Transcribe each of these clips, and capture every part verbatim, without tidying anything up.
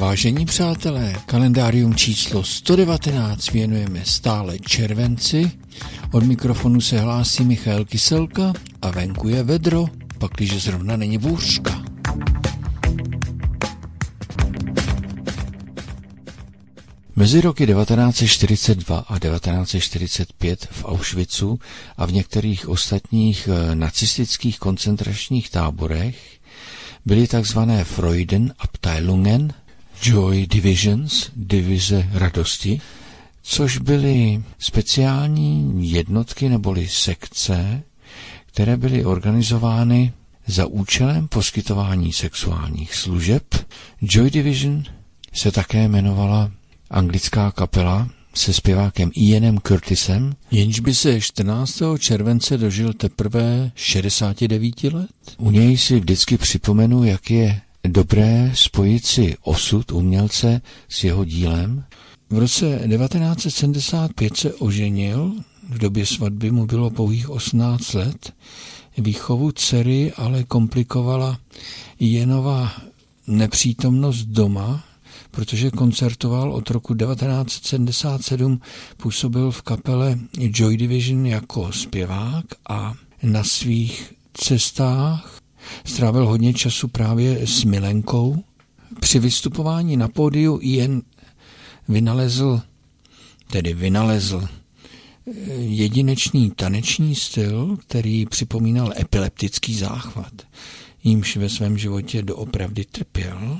Vážení přátelé, kalendárium číslo sto devatenáct věnujeme stále červenci. Od mikrofonu se hlásí Michal Kyselka a venku je vedro, pakliže zrovna není bouřka. Mezi roky devatenáct set čtyřicet dva a devatenáct set čtyřicet pět v Auschwitzu a v některých ostatních nacistických koncentračních táborech byly takzvané Freudenabteilungen, Joy Divisions, divize radosti, což byly speciální jednotky neboli sekce, které byly organizovány za účelem poskytování sexuálních služeb. Joy Division se také jmenovala anglická kapela se zpěvákem Ianem Curtisem, jenž by se čtrnáctého července dožil teprve šedesáti devíti let. U něj si vždycky připomenu, jak je dobré spojit si osud umělce s jeho dílem. V roce devatenáct set sedmdesát pět se oženil, v době svatby mu bylo pouhých osmnáct let. Výchovu dcery ale komplikovala Ianova nepřítomnost doma, protože koncertoval od roku devatenáct set sedmdesát sedm, působil v kapele Joy Division jako zpěvák a na svých cestách strávil hodně času právě s milenkou. Při vystupování na pódiu Ian vynalezl, tedy vynalezl jedinečný taneční styl, který připomínal epileptický záchvat, jímž ve svém životě doopravdy trpěl.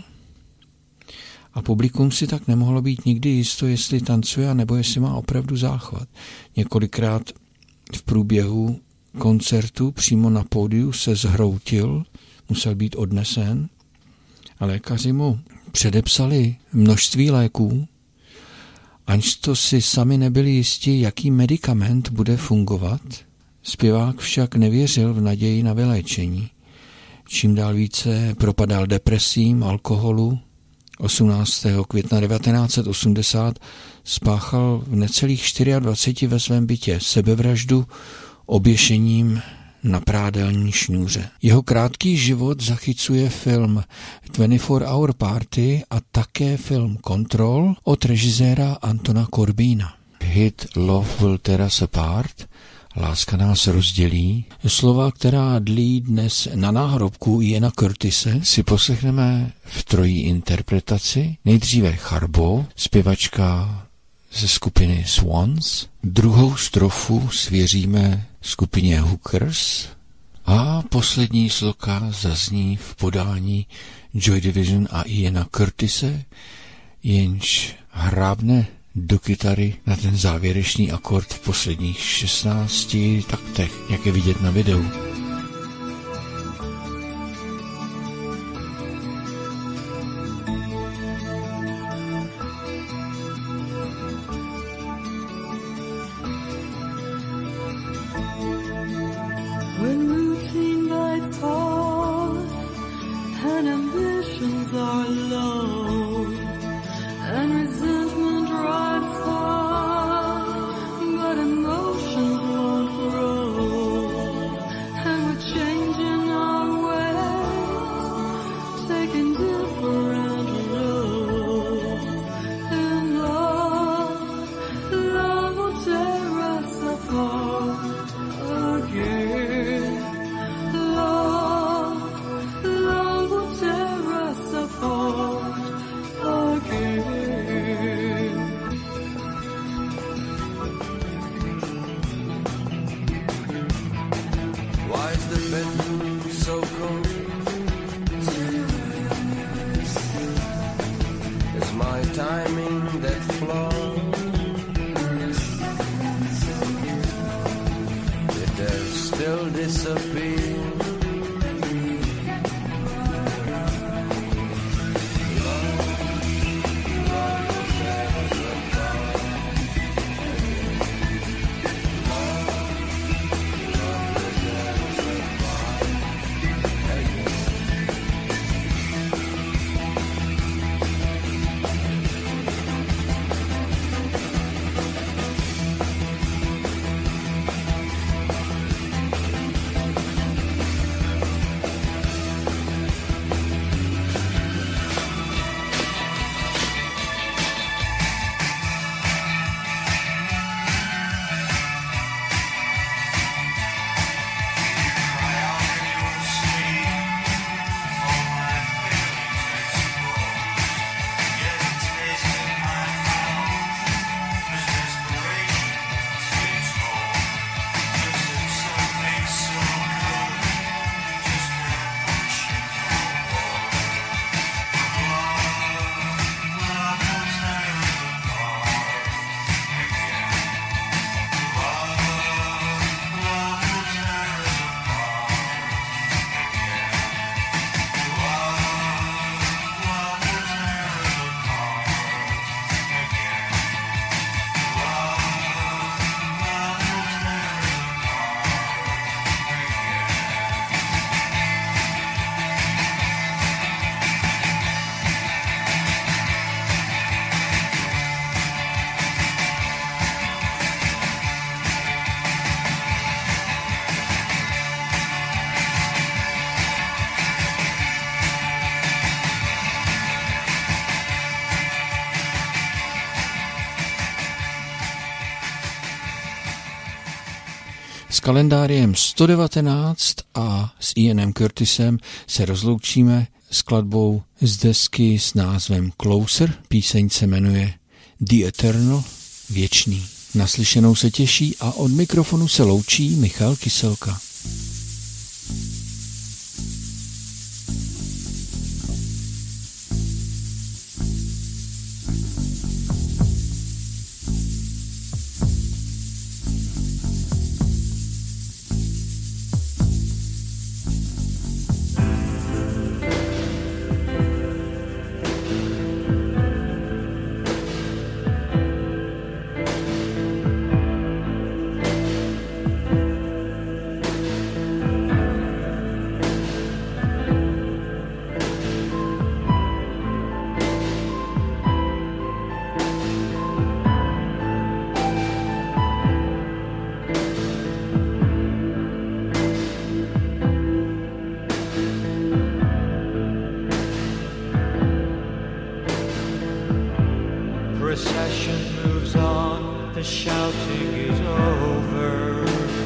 A publikum si tak nemohlo být nikdy jisto, jestli tancuje, nebo jestli má opravdu záchvat. Několikrát v průběhu koncertu přímo na pódiu se zhroutil, musel být odnesen a lékaři mu předepsali množství léků, aniž to si sami nebyli jisti, jaký medikament bude fungovat. Zpěvák však nevěřil v naději na vyléčení. Čím dál více propadal depresím, alkoholu. osmnáctého května devatenáct set osmdesát spáchal v necelých dvaceti čtyřech ve svém bytě sebevraždu oběšením na prádelní šňůře. Jeho krátký život zachycuje film dvacet čtyři hour Party a také film Control od režiséra Antona Corbina. Hit Love Will Tear Us Apart, Láska nás rozdělí, slova, která dlí dnes na náhrobku Iana Curtise, si poslechneme v trojí interpretaci. Nejdříve Charbo, zpěvačka ze skupiny Swans, druhou strofu svěříme skupině Hookers a poslední sloka zazní v podání Joy Division a Iana Curtise, jenž hrábne do kytary na ten závěrečný akord v posledních šestnácti taktech, jak je vidět na videu. S kalendáriem sto devatenáct a s Ianem Curtisem se rozloučíme skladbou z desky s názvem Closer. Píseň se jmenuje The Eternal, věčný. Naslyšenou se těší a od mikrofonu se loučí Michal Kyselka. Procession moves on, the shouting is over.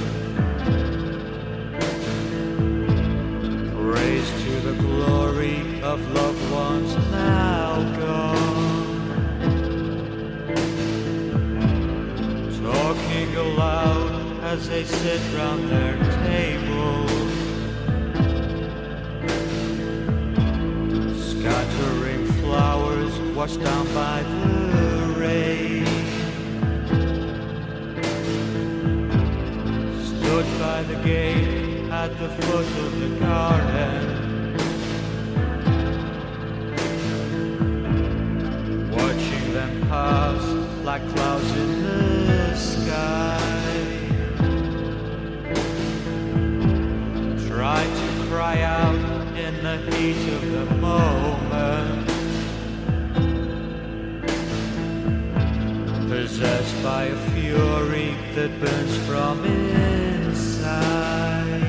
Praise to the glory of loved ones now gone. Talking aloud as they sit round their tables, scattering flowers washed down by the rain. Stood by the gate at the foot of the garden, watching them pass like clouds in the sky. Tried to cry out in the heat of the moment, possessed by a fury that burns from inside.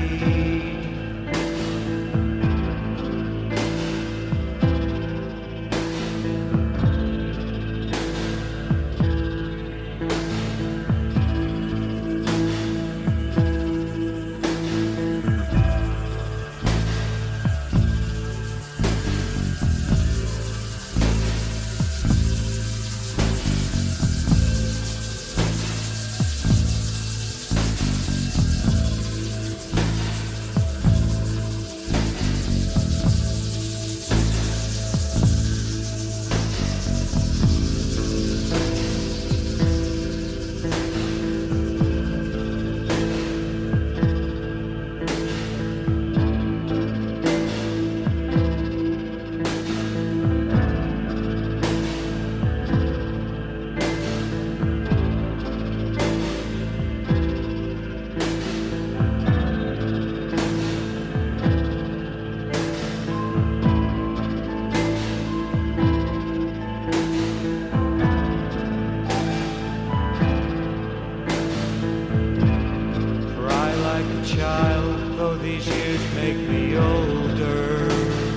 Child, though these years make me older,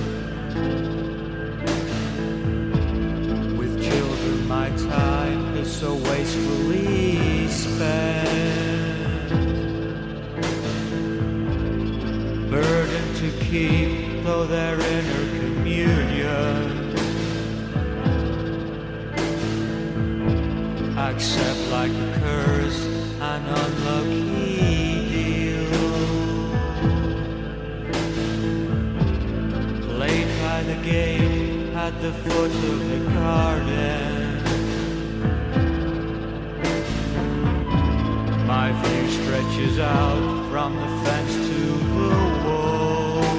with children my time is so wastefully spent. Burden to keep, though their inner communion, accept like a curse an unlucky by the gate at the foot of the garden. My view stretches out from the fence to the wall.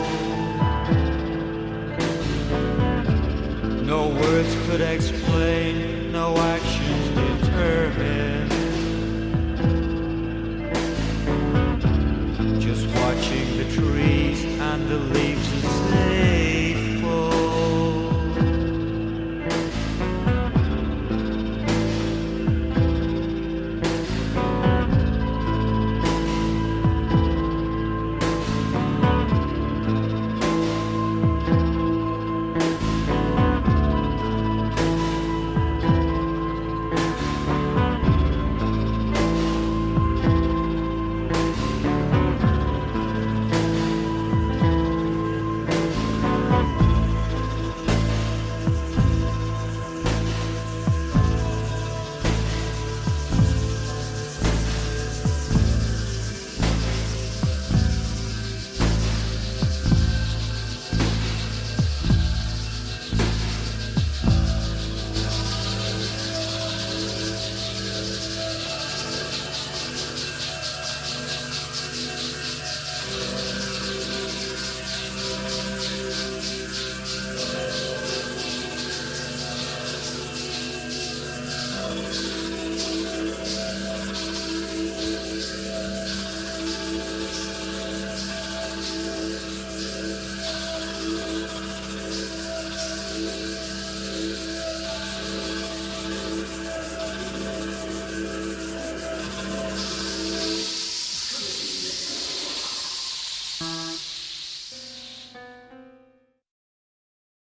No words could explain, no actions determine. Just watching the trees